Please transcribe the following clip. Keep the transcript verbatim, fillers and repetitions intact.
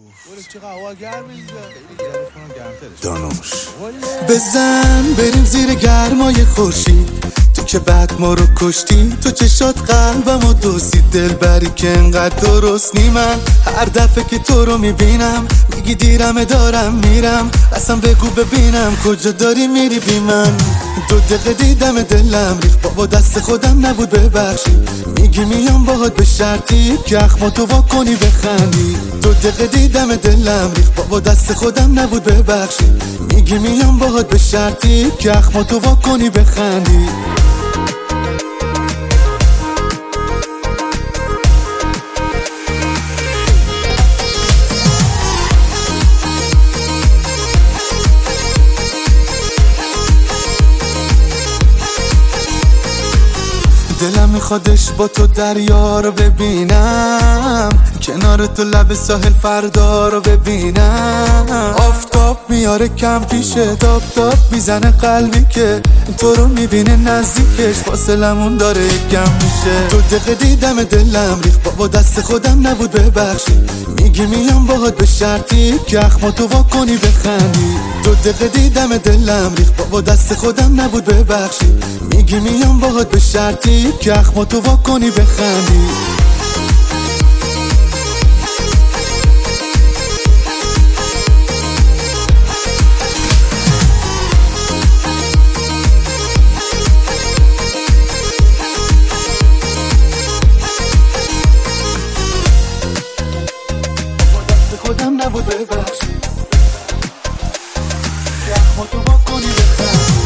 دانوش بزن بریم زیر گرمای خورشید، تو که بعد ما رو کشتی، تو چشات قلبمو دوستی، دل بری که انقدر درست نی. من هر دفعه که تو رو میبینم میگی دیرم دارم میرم، اصلا بگو ببینم کجا داری میری بی من. دو دقیقه دیدم دلم ریخت، بابا دست خودم نبود ببخشی، میگی میام باهات به شرطی که اخماتو وا کنی بخندی. دو دقیقه دیدم دلم ریخت، بابا دست خودم نبود ببخشی، میگی میام باهات به شرطی که اخماتو وا کنی بخندی. دلم میخوادش با تو دریا رو ببینم، کنار تو لب ساحل فردا رو ببینم. آفتاب میاره کم پیشه، داب داب میزنه قلبی که تو رو میبینه نزدیکش، فاصلمون داره کم میشه. دو دقیقه دیدم دلم ریخت، بابا دست خودم نبود ببخشی، میگی میام باهات به شرطی که اخماتو وا کنی بخندی. دو دقیقه دیدم دلم ریخت، بابا دست خودم نبود ببخشی، میگی میام باهات به شرطی که اخماتو وا کنی بخندی. خودم نبود ببخشی که اخماتو وا کنی بخندی.